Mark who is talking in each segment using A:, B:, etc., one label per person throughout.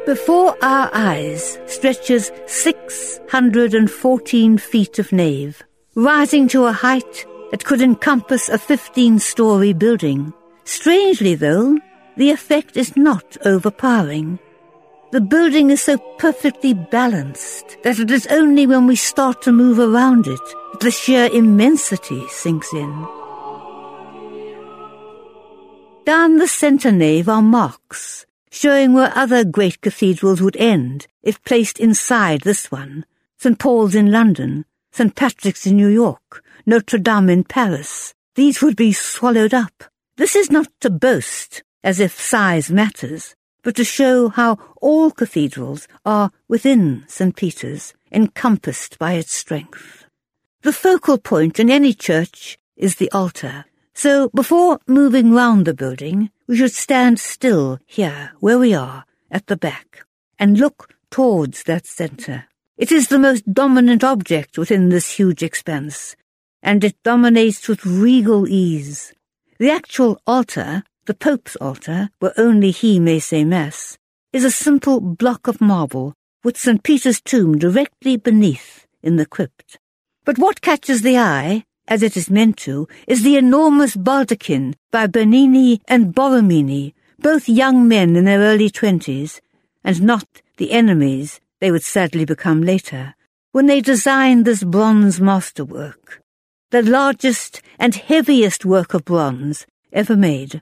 A: Before our eyes stretches 614 feet of nave, rising to a height that could encompass a 15-story building. Strangely, though, the effect is not overpowering. The building is so perfectly balanced that it is only when we start to move around it that the sheer immensity sinks in. Down the centre nave are marks, showing where other great cathedrals would end if placed inside this one. St. Paul's in London, St. Patrick's in New York, Notre Dame in Paris. These would be swallowed up. This is not to boast, as if size matters, but to show how all cathedrals are within St. Peter's, encompassed by its strength. The focal point in any church is the altar. So before moving round the building, we should stand still here, where we are, at the back, and look towards that centre. It is the most dominant object within this huge expanse, and it dominates with regal ease. The actual altar, the Pope's altar, where only he may say Mass, is a simple block of marble with St. Peter's tomb directly beneath in the crypt. But what catches the eye, as it is meant to, is the enormous baldachin by Bernini and Borromini, both young men in their early 20s, and not the enemies they would sadly become later, when they designed this bronze masterwork, the largest and heaviest work of bronze ever made.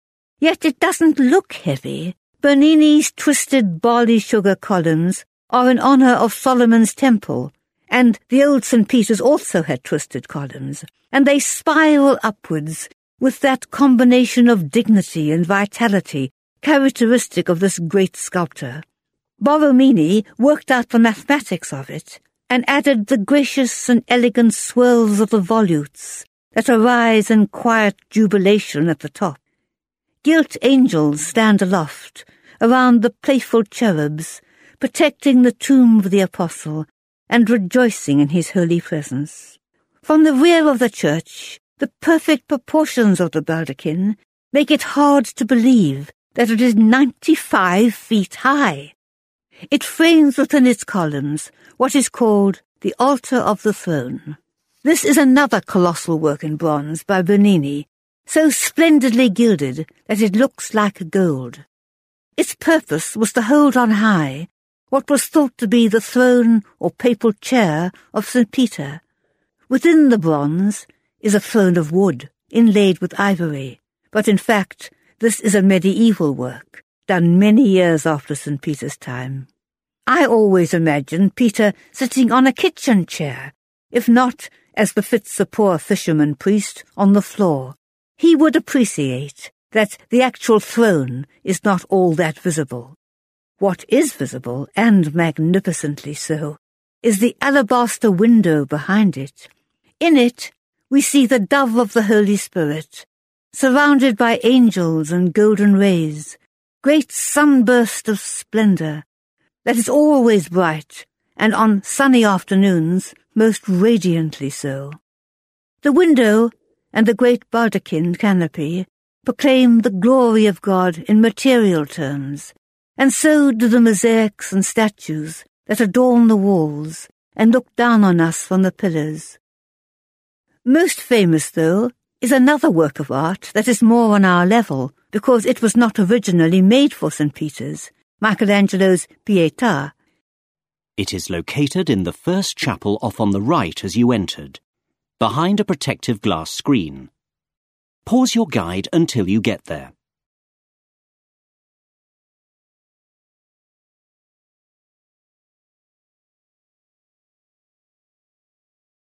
A: Yet it doesn't look heavy. Bernini's twisted barley sugar columns are in honour of Solomon's temple, and the old St. Peter's also had twisted columns, and they spiral upwards with that combination of dignity and vitality characteristic of this great sculptor. Borromini worked out the mathematics of it, and added the gracious and elegant swirls of the volutes that arise in quiet jubilation at the top. Gilt angels stand aloft, around the playful cherubs, protecting the tomb of the apostle, and rejoicing in his holy presence. From the rear of the church, the perfect proportions of the baldachin make it hard to believe that it is 95 feet high. It frames within its columns what is called the altar of the throne. This is another colossal work in bronze by Bernini, so splendidly gilded that it looks like gold. Its purpose was to hold on high what was thought to be the throne or papal chair of St. Peter. Within the bronze is a throne of wood, inlaid with ivory, but in fact this is a medieval work, done many years after St. Peter's time. I always imagined Peter sitting on a kitchen chair, if not, as befits a poor fisherman priest, on the floor. He would appreciate that the actual throne is not all that visible. What is visible, and magnificently so, is the alabaster window behind it. In it, we see the dove of the Holy Spirit, surrounded by angels and golden rays, great sunburst of splendor, that is always bright, and on sunny afternoons most radiantly so. The window and the great baldachin canopy proclaim the glory of God in material terms, and so do the mosaics and statues that adorn the walls and look down on us from the pillars. Most famous, though, is another work of art that is more on our level, because it was not originally made for St. Peter's, Michelangelo's Pietà.
B: It is located in the first chapel off on the right as you entered, behind a protective glass screen. Pause your guide until you get there.